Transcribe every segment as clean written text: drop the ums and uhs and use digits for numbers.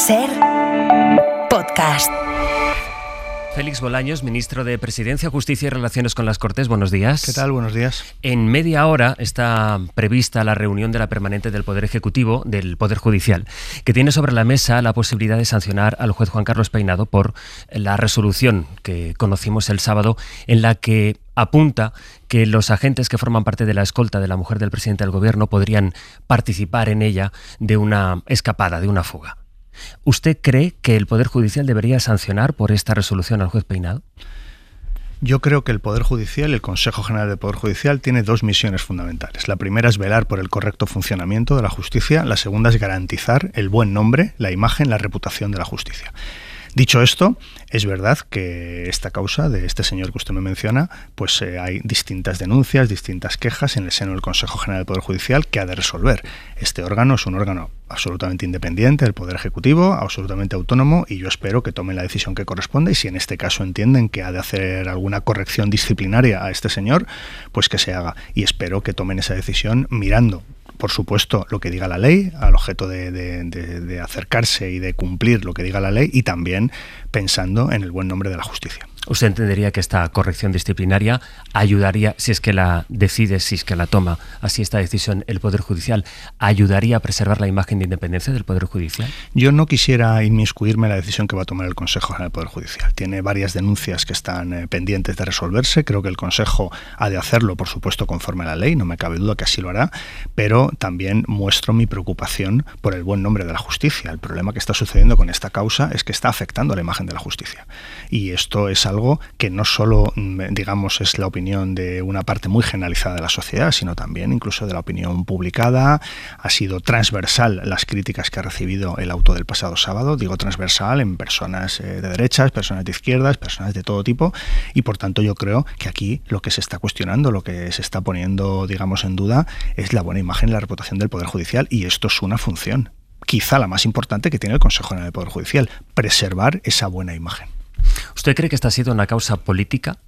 SER Podcast. Félix Bolaños, ministro de Presidencia, Justicia y Relaciones con las Cortes. Buenos días. ¿Qué tal? Buenos días. En media hora está prevista la reunión de la permanente del Poder Ejecutivo, del Poder Judicial, que tiene sobre la mesa la posibilidad de sancionar al juez Juan Carlos Peinado por la resolución que conocimos el sábado, en la que apunta que los agentes que forman parte de la escolta de la mujer del presidente del Gobierno podrían participar en ella de una escapada, de una fuga. ¿Usted cree que el Poder Judicial debería sancionar por esta resolución al juez Peinado? Yo creo que el Poder Judicial, el Consejo General del Poder Judicial, tiene dos misiones fundamentales. La primera es velar por el correcto funcionamiento de la justicia, la segunda es garantizar el buen nombre, la imagen, la reputación de la justicia. Dicho esto, es verdad que esta causa de este señor que usted me menciona, pues hay distintas denuncias, distintas quejas en el seno del Consejo General del Poder Judicial que ha de resolver. Este órgano es un órgano absolutamente independiente del Poder Ejecutivo, absolutamente autónomo, y yo espero que tomen la decisión que corresponda, y si en este caso entienden que ha de hacer alguna corrección disciplinaria a este señor, pues que se haga. Y espero que tomen esa decisión mirando, por supuesto, lo que diga la ley, al objeto de acercarse y de cumplir lo que diga la ley, y también pensando en el buen nombre de la justicia. ¿Usted entendería que esta corrección disciplinaria ayudaría, si es que la decide, si es que la toma así esta decisión el Poder Judicial, ayudaría a preservar la imagen de independencia del Poder Judicial? Yo no quisiera inmiscuirme en la decisión que va a tomar el Consejo General del Poder Judicial. Tiene varias denuncias que están pendientes de resolverse. Creo que el Consejo ha de hacerlo, por supuesto, conforme a la ley. No me cabe duda que así lo hará, pero también muestro mi preocupación por el buen nombre de la justicia. El problema que está sucediendo con esta causa es que está afectando a la imagen de la justicia. Y esto es algo que no solo, digamos, es la opinión de una parte muy generalizada de la sociedad, sino también incluso de la opinión publicada. Ha sido transversal las críticas que ha recibido el auto del pasado sábado. Digo transversal en personas de derechas, personas de izquierdas, personas de todo tipo, y por tanto yo creo que aquí lo que se está cuestionando, lo que se está poniendo, digamos, en duda es la buena imagen y la reputación del Poder Judicial, y esto es una función, quizá la más importante que tiene el Consejo General del Poder Judicial, preservar esa buena imagen. ¿Usted cree que esta ha sido una causa política?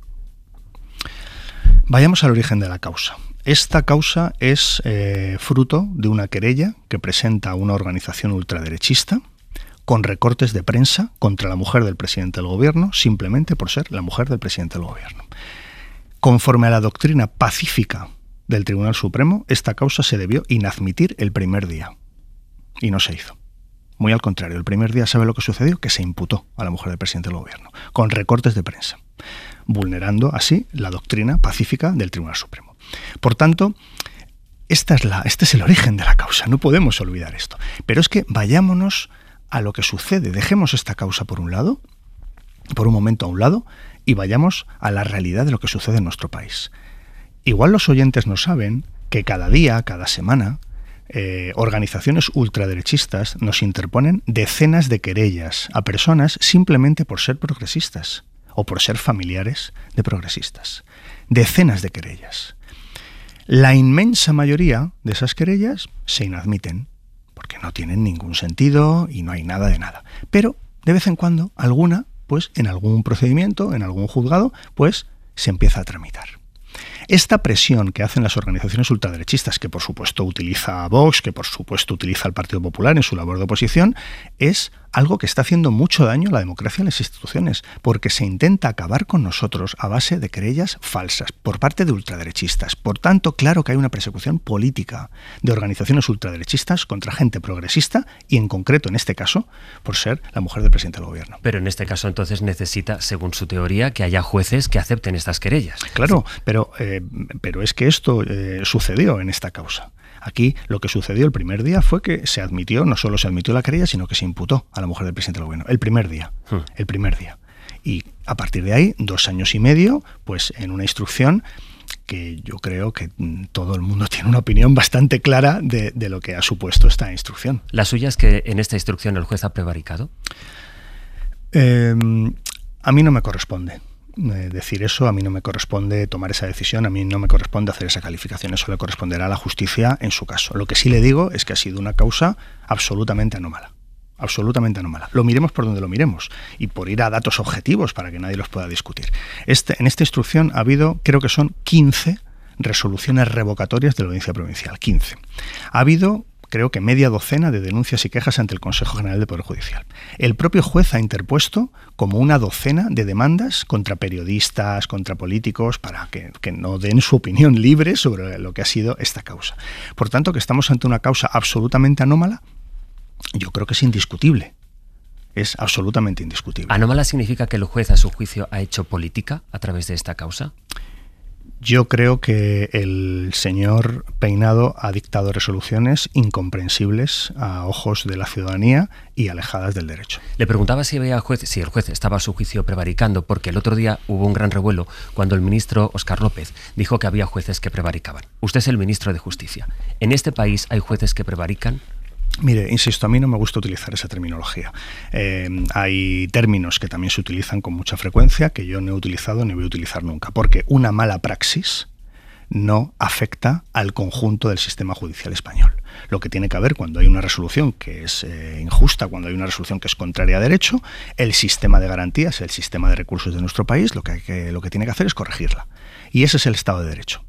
Vayamos al origen de la causa. Esta causa es fruto de una querella que presenta una organización ultraderechista con recortes de prensa contra la mujer del presidente del Gobierno, simplemente por ser la mujer del presidente del Gobierno. Conforme a la doctrina pacífica del Tribunal Supremo, esta causa se debió inadmitir el primer día, y no se hizo. Muy al contrario, el primer día, ¿sabe lo que sucedió? Que se imputó a la mujer del presidente del Gobierno, con recortes de prensa, vulnerando así la doctrina pacífica del Tribunal Supremo. Por tanto, este es el origen de la causa, no podemos olvidar esto. Pero es que vayámonos a lo que sucede, dejemos esta causa por un lado, por un momento a un lado, y vayamos a la realidad de lo que sucede en nuestro país. Igual los oyentes no saben que cada día, cada semana, organizaciones ultraderechistas nos interponen decenas de querellas a personas simplemente por ser progresistas o por ser familiares de progresistas. Decenas de querellas. La inmensa mayoría de esas querellas se inadmiten porque no tienen ningún sentido y no hay nada de nada. Pero de vez en cuando alguna, pues en algún procedimiento, en algún juzgado, pues se empieza a tramitar. Esta presión que hacen las organizaciones ultraderechistas, que por supuesto utiliza a Vox, que por supuesto utiliza al Partido Popular en su labor de oposición, es algo que está haciendo mucho daño a la democracia y a las instituciones, porque se intenta acabar con nosotros a base de querellas falsas por parte de ultraderechistas. Por tanto, claro que hay una persecución política de organizaciones ultraderechistas contra gente progresista y, en concreto, en este caso, por ser la mujer del presidente del Gobierno. Pero en este caso, entonces, necesita, según su teoría, que haya jueces que acepten estas querellas. Claro, pero es que esto sucedió en esta causa. Aquí lo que sucedió el primer día fue que se admitió, no solo se admitió la querella, sino que se imputó a la mujer del presidente del Gobierno. El primer día. Y a partir de ahí, 2 años y medio, pues en una instrucción que yo creo que todo el mundo tiene una opinión bastante clara de lo que ha supuesto esta instrucción. ¿La suya es que en esta instrucción el juez ha prevaricado? A mí no me corresponde decir eso, a mí no me corresponde tomar esa decisión, a mí no me corresponde hacer esa calificación, eso le corresponderá a la justicia en su caso. Lo que sí le digo es que ha sido una causa absolutamente anómala. Absolutamente anómala. Lo miremos por donde lo miremos y por ir a datos objetivos para que nadie los pueda discutir. En esta instrucción ha habido, creo que son 15 resoluciones revocatorias de la Audiencia Provincial. 15. Ha habido creo que media docena de denuncias y quejas ante el Consejo General del Poder Judicial. El propio juez ha interpuesto como una docena de demandas contra periodistas, contra políticos, para que no den su opinión libre sobre lo que ha sido esta causa. Por tanto, que estamos ante una causa absolutamente anómala, yo creo que es indiscutible. Es absolutamente indiscutible. ¿Anómala significa que el juez, a su juicio, ha hecho política a través de esta causa? Yo creo que el señor Peinado ha dictado resoluciones incomprensibles a ojos de la ciudadanía y alejadas del derecho. Le preguntaba si el juez estaba a su juicio prevaricando, porque el otro día hubo un gran revuelo cuando el ministro Óscar López dijo que había jueces que prevaricaban. Usted es el ministro de Justicia. ¿En este país hay jueces que prevarican? Mire, insisto, a mí no me gusta utilizar esa terminología. Hay términos que también se utilizan con mucha frecuencia que yo no he utilizado ni voy a utilizar nunca, porque una mala praxis no afecta al conjunto del sistema judicial español. Lo que tiene que haber cuando hay una resolución que es injusta, cuando hay una resolución que es contraria a derecho, el sistema de garantías, el sistema de recursos de nuestro país, lo que tiene que hacer es corregirla. Y ese es el Estado de Derecho.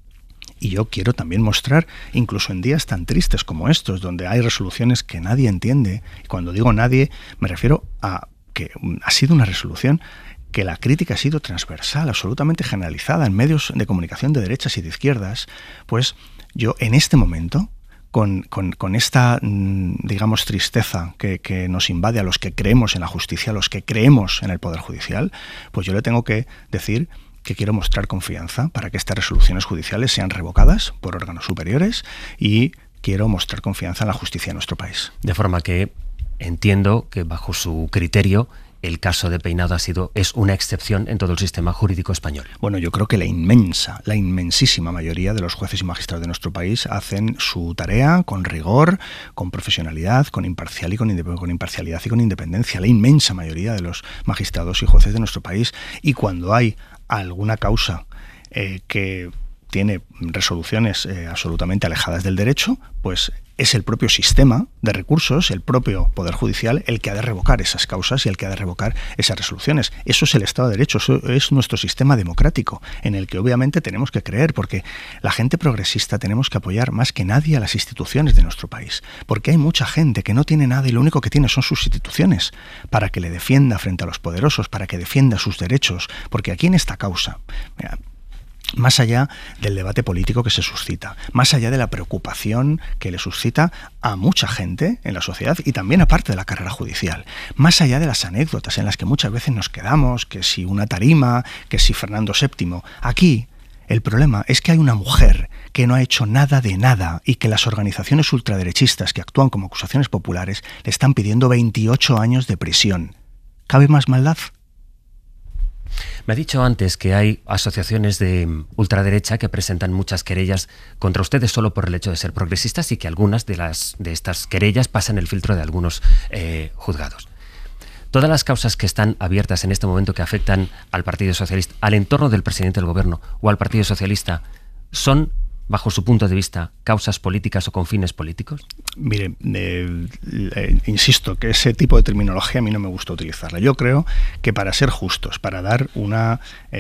Y yo quiero también mostrar, incluso en días tan tristes como estos, donde hay resoluciones que nadie entiende, y cuando digo nadie, me refiero a que ha sido una resolución que la crítica ha sido transversal, absolutamente generalizada en medios de comunicación de derechas y de izquierdas, pues yo en este momento, con esta, digamos, tristeza que nos invade a los que creemos en la justicia, a los que creemos en el Poder Judicial, pues yo le tengo que decir que quiero mostrar confianza para que estas resoluciones judiciales sean revocadas por órganos superiores y quiero mostrar confianza en la justicia de nuestro país. De forma que entiendo que bajo su criterio el caso de Peinado es una excepción en todo el sistema jurídico español. Bueno, yo creo que la inmensísima mayoría de los jueces y magistrados de nuestro país hacen su tarea con rigor, con profesionalidad, con imparcialidad y con independencia. La inmensa mayoría de los magistrados y jueces de nuestro país. Y cuando hay alguna causa que tiene resoluciones absolutamente alejadas del derecho, pues es el propio sistema de recursos, el propio Poder Judicial, el que ha de revocar esas causas y el que ha de revocar esas resoluciones. Eso es el Estado de Derecho, eso es nuestro sistema democrático, en el que obviamente tenemos que creer, porque la gente progresista tenemos que apoyar más que nadie a las instituciones de nuestro país, porque hay mucha gente que no tiene nada y lo único que tiene son sus instituciones, para que le defienda frente a los poderosos, para que defienda sus derechos, porque aquí en esta causa, mira, más allá del debate político que se suscita, más allá de la preocupación que le suscita a mucha gente en la sociedad y también aparte de la carrera judicial, más allá de las anécdotas en las que muchas veces nos quedamos, que si una tarima, que si Fernando VII, aquí el problema es que hay una mujer que no ha hecho nada de nada y que las organizaciones ultraderechistas que actúan como acusaciones populares le están pidiendo 28 años de prisión. ¿Cabe más maldad? Me ha dicho antes que hay asociaciones de ultraderecha que presentan muchas querellas contra ustedes solo por el hecho de ser progresistas y que algunas de estas querellas pasan el filtro de algunos juzgados. Todas las causas que están abiertas en este momento que afectan al Partido Socialista, al entorno del presidente del Gobierno o al Partido Socialista, ¿son, bajo su punto de vista, causas políticas o con fines políticos? Mire, insisto que ese tipo de terminología a mí no me gusta utilizarla. Yo creo que para ser justos, para dar una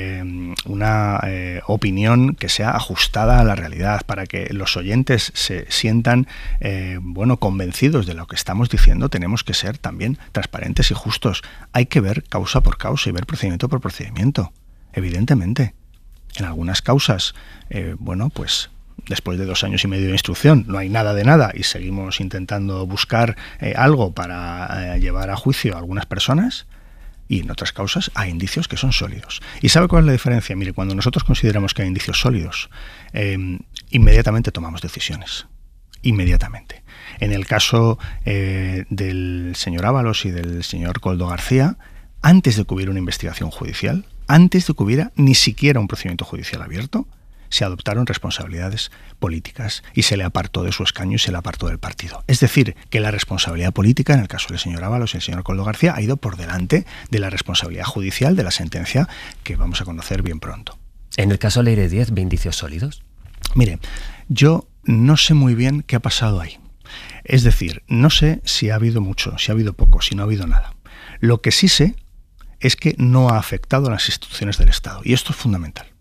opinión que sea ajustada a la realidad, para que los oyentes se sientan convencidos de lo que estamos diciendo, tenemos que ser también transparentes y justos. Hay que ver causa por causa y ver procedimiento por procedimiento, evidentemente. En algunas causas, después de 2 años y medio de instrucción, no hay nada de nada y seguimos intentando buscar algo para llevar a juicio a algunas personas, y en otras causas hay indicios que son sólidos. ¿Y sabe cuál es la diferencia? Mire, cuando nosotros consideramos que hay indicios sólidos, inmediatamente tomamos decisiones. Inmediatamente. En el caso del señor Ábalos y del señor Koldo García, antes de que hubiera una investigación judicial, antes de que hubiera ni siquiera un procedimiento judicial abierto, se adoptaron responsabilidades políticas y se le apartó de su escaño y se le apartó del partido. Es decir, que la responsabilidad política, en el caso del señor Ábalos y el señor Koldo García, ha ido por delante de la responsabilidad judicial de la sentencia que vamos a conocer bien pronto. En el caso Leire Díez, ¿ve indicios sólidos? Mire, yo no sé muy bien qué ha pasado ahí. Es decir, no sé si ha habido mucho, si ha habido poco, si no ha habido nada. Lo que sí sé es que no ha afectado a las instituciones del Estado, y esto es fundamental.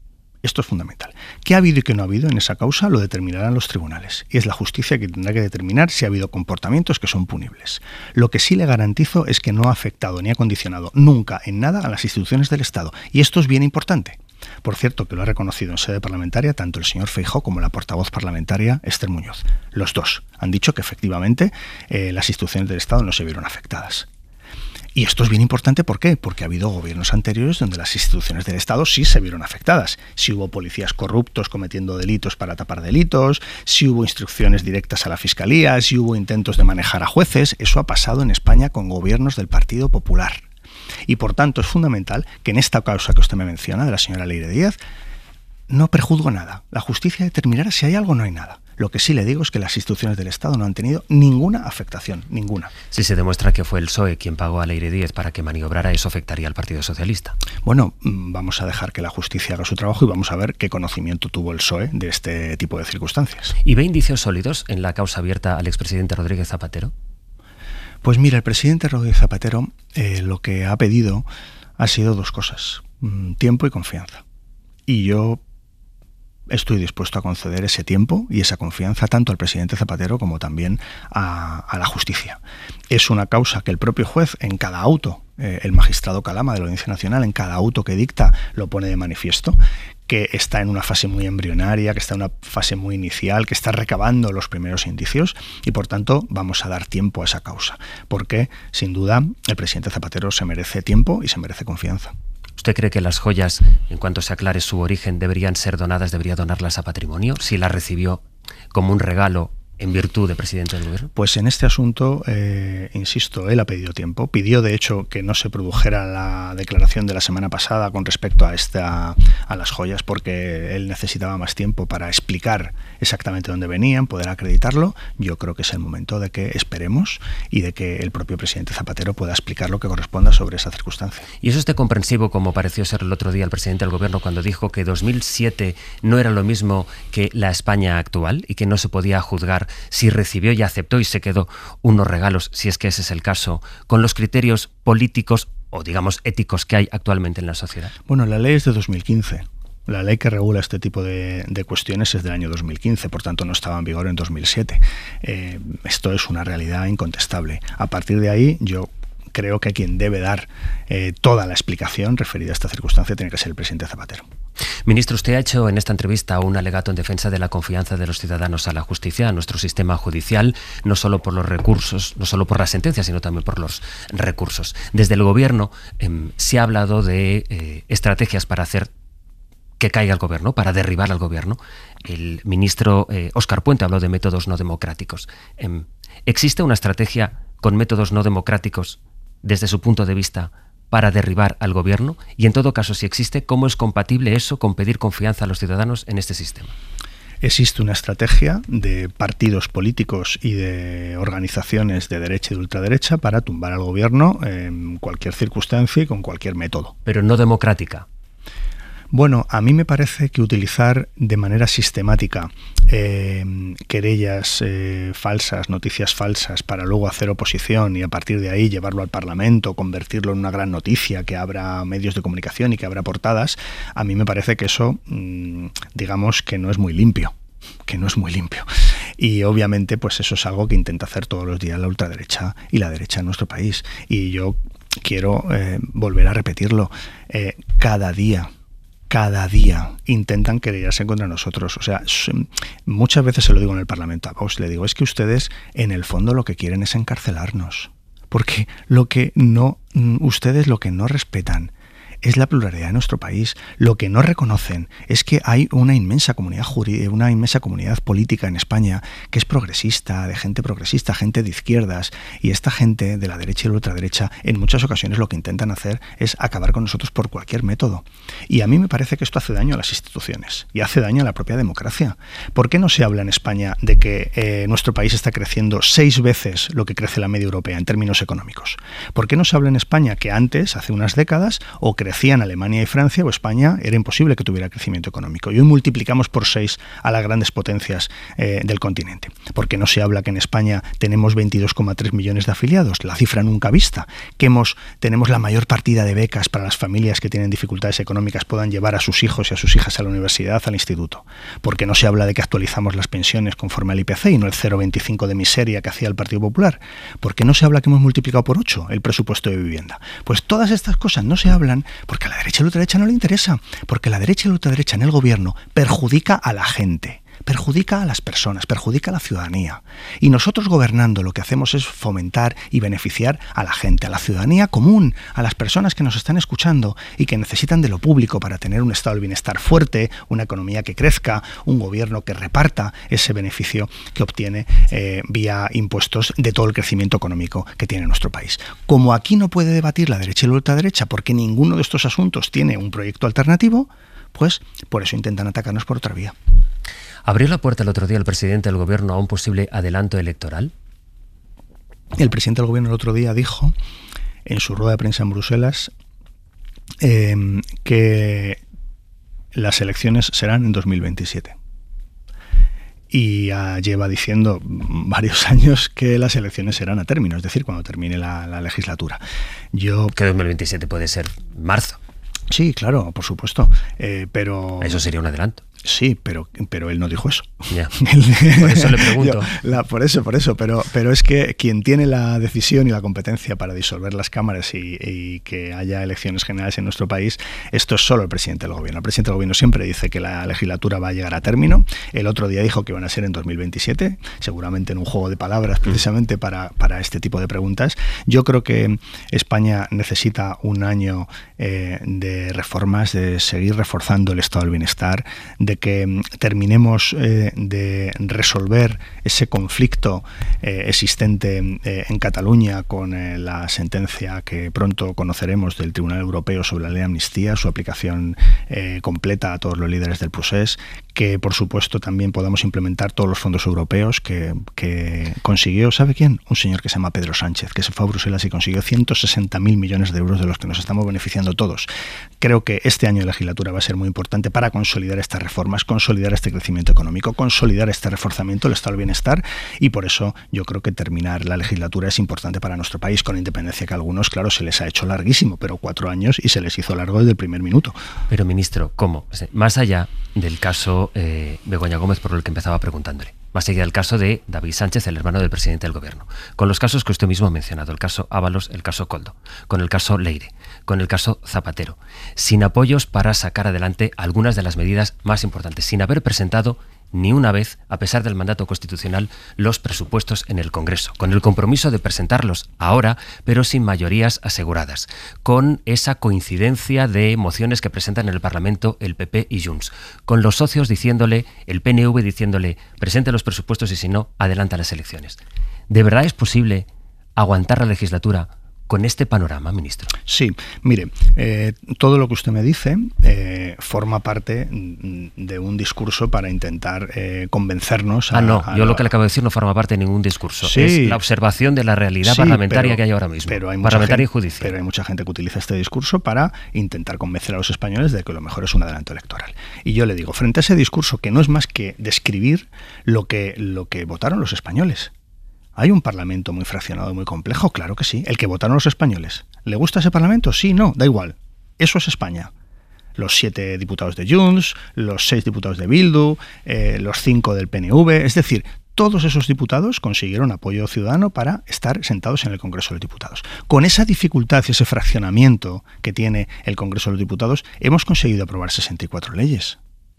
Esto es fundamental. ¿Qué ha habido y qué no ha habido en esa causa? Lo determinarán los tribunales. Y es la justicia que tendrá que determinar si ha habido comportamientos que son punibles. Lo que sí le garantizo es que no ha afectado ni ha condicionado nunca en nada a las instituciones del Estado. Y esto es bien importante. Por cierto, que lo ha reconocido en sede parlamentaria tanto el señor Feijóo como la portavoz parlamentaria Esther Muñoz. Los dos han dicho que efectivamente las instituciones del Estado no se vieron afectadas. Y esto es bien importante, ¿por qué? Porque ha habido gobiernos anteriores donde las instituciones del Estado sí se vieron afectadas. Si hubo policías corruptos cometiendo delitos para tapar delitos, si hubo instrucciones directas a la Fiscalía, si hubo intentos de manejar a jueces, eso ha pasado en España con gobiernos del Partido Popular. Y por tanto es fundamental que en esta causa que usted me menciona, de la señora Leire Díaz, no prejuzgo nada. La justicia determinará si hay algo o no hay nada. Lo que sí le digo es que las instituciones del Estado no han tenido ninguna afectación, ninguna. Si se demuestra que fue el PSOE quien pagó a Leire Díaz para que maniobrara, eso afectaría al Partido Socialista. Bueno, vamos a dejar que la justicia haga su trabajo y vamos a ver qué conocimiento tuvo el PSOE de este tipo de circunstancias. ¿Y ve indicios sólidos en la causa abierta al expresidente Rodríguez Zapatero? Pues mira, el presidente Rodríguez Zapatero lo que ha pedido ha sido dos cosas, tiempo y confianza. Y yo estoy dispuesto a conceder ese tiempo y esa confianza tanto al presidente Zapatero como también a la justicia. Es una causa que el propio juez en cada auto, el magistrado Calama de la Audiencia Nacional, en cada auto que dicta lo pone de manifiesto, que está en una fase muy embrionaria, que está en una fase muy inicial, que está recabando los primeros indicios y por tanto vamos a dar tiempo a esa causa, porque sin duda el presidente Zapatero se merece tiempo y se merece confianza. ¿Usted cree que las joyas, en cuanto se aclare su origen, deberían ser donadas, debería donarlas a patrimonio, si las recibió como un regalo en virtud de presidente del gobierno? Pues en este asunto, insisto, él ha pedido tiempo. Pidió, de hecho, que no se produjera la declaración de la semana pasada con respecto a las joyas, porque él necesitaba más tiempo para explicar exactamente dónde venían, poder acreditarlo. Yo creo que es el momento de que esperemos y de que el propio presidente Zapatero pueda explicar lo que corresponda sobre esa circunstancia. ¿Y es usted comprensivo, como pareció ser el otro día el presidente del gobierno, cuando dijo que 2007 no era lo mismo que la España actual y que no se podía juzgar si recibió y aceptó y se quedó unos regalos, si es que ese es el caso, con los criterios políticos o, digamos, éticos que hay actualmente en la sociedad? Bueno, la ley es de 2015. La ley que regula este tipo de cuestiones es del año 2015, por tanto no estaba en vigor en 2007. Esto es una realidad incontestable. A partir de ahí, yo creo que quien debe dar toda la explicación referida a esta circunstancia tiene que ser el presidente Zapatero. Ministro, usted ha hecho en esta entrevista un alegato en defensa de la confianza de los ciudadanos a la justicia, a nuestro sistema judicial, no solo por los recursos, no solo por las sentencias, sino también por los recursos. Desde el gobierno se ha hablado de estrategias para hacer que caiga el gobierno, para derribar al gobierno. El ministro Óscar Puente habló de métodos no democráticos. ¿Existe una estrategia con métodos no democráticos desde su punto de vista para derribar al gobierno? Y en todo caso, si existe, ¿cómo es compatible eso con pedir confianza a los ciudadanos en este sistema? Existe una estrategia de partidos políticos y de organizaciones de derecha y de ultraderecha para tumbar al gobierno en cualquier circunstancia y con cualquier método. Pero no democrática. Bueno, a mí me parece que utilizar de manera sistemática querellas falsas, noticias falsas, para luego hacer oposición y a partir de ahí llevarlo al Parlamento, convertirlo en una gran noticia, que abra medios de comunicación y que abra portadas, a mí me parece que eso, digamos, que no es muy limpio. Y obviamente pues eso es algo que intenta hacer todos los días la ultraderecha y la derecha en nuestro país. Y yo quiero volver a repetirlo, cada día intentan querellarse contra nosotros. O sea, muchas veces se lo digo en el Parlamento a Vox, le digo, es que ustedes en el fondo lo que quieren es encarcelarnos, porque ustedes lo que no respetan es la pluralidad de nuestro país. Lo que no reconocen es que hay una inmensa comunidad política en España que es progresista, de gente progresista, gente de izquierdas, y esta gente de la derecha y la ultraderecha en muchas ocasiones lo que intentan hacer es acabar con nosotros por cualquier método. Y a mí me parece que esto hace daño a las instituciones y hace daño a la propia democracia. ¿Por qué no se habla en España de que nuestro país está creciendo 6 veces lo que crece la media europea en términos económicos? ¿Por qué no se habla en España que antes, hace unas décadas, o crecían Alemania y Francia, o España era imposible que tuviera crecimiento económico. Y hoy multiplicamos por 6 a las grandes potencias del continente. Porque no se habla que en España tenemos 22,3 millones de afiliados, la cifra nunca vista, que tenemos la mayor partida de becas para las familias que tienen dificultades económicas puedan llevar a sus hijos y a sus hijas a la universidad, al instituto. Porque no se habla de que actualizamos las pensiones conforme al IPC y no el 0,25 de miseria que hacía el Partido Popular. Porque no se habla que hemos multiplicado por 8 el presupuesto de vivienda. Pues todas estas cosas no se hablan porque a la derecha y la ultraderecha no le interesa. Porque la derecha y la ultraderecha en el gobierno perjudica a la gente, perjudica a las personas, perjudica a la ciudadanía. Y nosotros gobernando lo que hacemos es fomentar y beneficiar a la gente, a la ciudadanía común, a las personas que nos están escuchando y que necesitan de lo público para tener un estado del bienestar fuerte, una economía que crezca, un gobierno que reparta ese beneficio que obtiene vía impuestos de todo el crecimiento económico que tiene nuestro país. Como aquí no puede debatir la derecha y la ultraderecha porque ninguno de estos asuntos tiene un proyecto alternativo, pues por eso intentan atacarnos por otra vía. ¿Abrió la puerta el otro día el presidente del gobierno a un posible adelanto electoral? El presidente del gobierno el otro día dijo, en su rueda de prensa en Bruselas, que las elecciones serán en 2027. Y lleva diciendo varios años que las elecciones serán a término, es decir, cuando termine la legislatura. Que 2027 puede ser marzo. Sí, claro, por supuesto. Pero eso sería un adelanto. Sí, pero él no dijo eso. Ya. Por eso le pregunto. Por eso. Pero es que quien tiene la decisión y la competencia para disolver las cámaras y que haya elecciones generales en nuestro país, esto es solo el presidente del gobierno. El presidente del gobierno siempre dice que la legislatura va a llegar a término. El otro día dijo que iban a ser en 2027, seguramente en un juego de palabras precisamente para este tipo de preguntas. Yo creo que España necesita un año de reformas, de seguir reforzando el estado del bienestar, de que terminemos de resolver ese conflicto existente en Cataluña con la sentencia que pronto conoceremos del Tribunal Europeo sobre la ley de amnistía, su aplicación completa a todos los líderes del procés, que por supuesto también podamos implementar todos los fondos europeos que consiguió, ¿sabe quién? Un señor que se llama Pedro Sánchez, que se fue a Bruselas y consiguió 160.000 millones de euros de los que nos estamos beneficiando todos. Creo que este año de legislatura va a ser muy importante para consolidar estas reformas, consolidar este crecimiento económico, consolidar este reforzamiento del estado del bienestar, y por eso yo creo que terminar la legislatura es importante para nuestro país, con independencia que a algunos, claro, se les ha hecho larguísimo, pero 4 años y se les hizo largo desde el primer minuto. Pero, ministro, ¿cómo? Más allá del caso Begoña Gómez, por el que empezaba preguntándole, más allá del caso de David Sánchez, el hermano del presidente del gobierno, con los casos que usted mismo ha mencionado, el caso Ábalos, el caso Koldo, con el caso Leire, con el caso Zapatero, sin apoyos para sacar adelante algunas de las medidas más importantes, sin haber presentado ni una vez, a pesar del mandato constitucional, los presupuestos en el Congreso, con el compromiso de presentarlos ahora, pero sin mayorías aseguradas, con esa coincidencia de mociones que presentan en el Parlamento el PP y Junts, con los socios diciéndole, el PNV diciéndole, presente los presupuestos y si no, adelanta las elecciones. ¿De verdad es posible aguantar la legislatura con este panorama, ministro? Sí, mire, todo lo que usted me dice forma parte de un discurso para intentar convencernos a... Yo lo que le acabo de decir no forma parte de ningún discurso. Sí, es la observación de la realidad parlamentaria que hay ahora mismo. Parlamentaria y judicial. Pero hay mucha gente que utiliza este discurso para intentar convencer a los españoles de que lo mejor es un adelanto electoral. Y yo le digo, frente a ese discurso que no es más que describir lo que votaron los españoles. ¿Hay un parlamento muy fraccionado y muy complejo? Claro que sí. El que votaron los españoles. ¿Le gusta ese parlamento? Sí, no, da igual. Eso es España. Los 7 diputados de Junts, los 6 diputados de Bildu, los 5 del PNV. Es decir, todos esos diputados consiguieron apoyo ciudadano para estar sentados en el Congreso de los Diputados. Con esa dificultad y ese fraccionamiento que tiene el Congreso de los Diputados, hemos conseguido aprobar 64 leyes.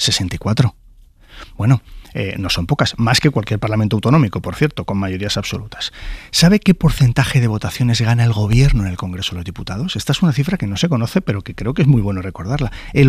64. Bueno, no son pocas, más que cualquier parlamento autonómico, por cierto, con mayorías absolutas. ¿Sabe qué porcentaje de votaciones gana el gobierno en el Congreso de los Diputados? Esta es una cifra que no se conoce, pero que creo que es muy bueno recordarla. El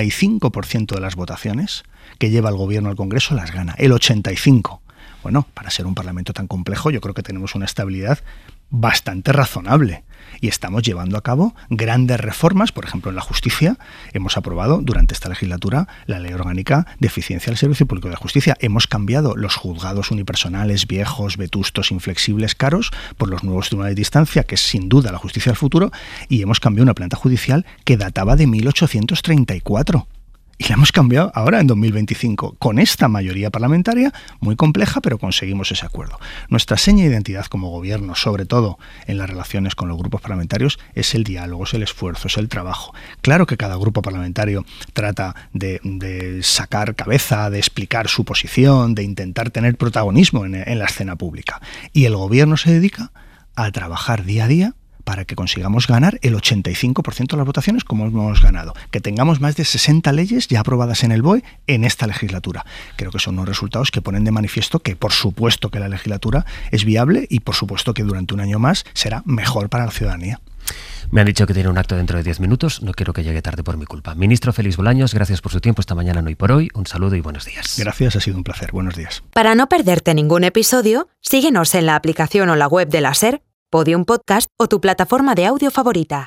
85% de las votaciones que lleva el gobierno al Congreso las gana. El 85%. Bueno, para ser un parlamento tan complejo, yo creo que tenemos una estabilidad bastante razonable. Y estamos llevando a cabo grandes reformas. Por ejemplo, en la justicia hemos aprobado durante esta legislatura la Ley Orgánica de Eficiencia del Servicio Público de Justicia. Hemos cambiado los juzgados unipersonales viejos, vetustos, inflexibles, caros, por los nuevos tribunales de instancia, que es sin duda la justicia del futuro, y hemos cambiado una planta judicial que databa de 1834. Y la hemos cambiado ahora en 2025, con esta mayoría parlamentaria, muy compleja, pero conseguimos ese acuerdo. Nuestra seña de identidad como gobierno, sobre todo en las relaciones con los grupos parlamentarios, es el diálogo, es el esfuerzo, es el trabajo. Claro que cada grupo parlamentario trata de sacar cabeza, de explicar su posición, de intentar tener protagonismo en la escena pública. Y el gobierno se dedica a trabajar día a día para que consigamos ganar el 85% de las votaciones como hemos ganado, que tengamos más de 60 leyes ya aprobadas en el BOE en esta legislatura. Creo que son unos resultados que ponen de manifiesto que por supuesto que la legislatura es viable y por supuesto que durante un año más será mejor para la ciudadanía. Me han dicho que tiene un acto dentro de 10 minutos, no quiero que llegue tarde por mi culpa. Ministro Félix Bolaños, gracias por su tiempo esta mañana en Hoy por Hoy. Un saludo y buenos días. Gracias, ha sido un placer. Buenos días. Para no perderte ningún episodio, síguenos en la aplicación o la web de la SER, Podium Podcast o tu plataforma de audio favorita.